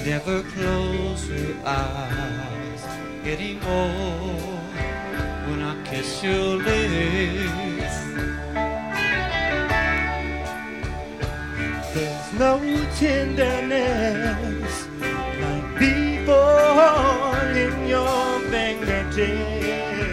Never close your eyes anymore when I kiss your lips. There's no tenderness like before in your fingertips.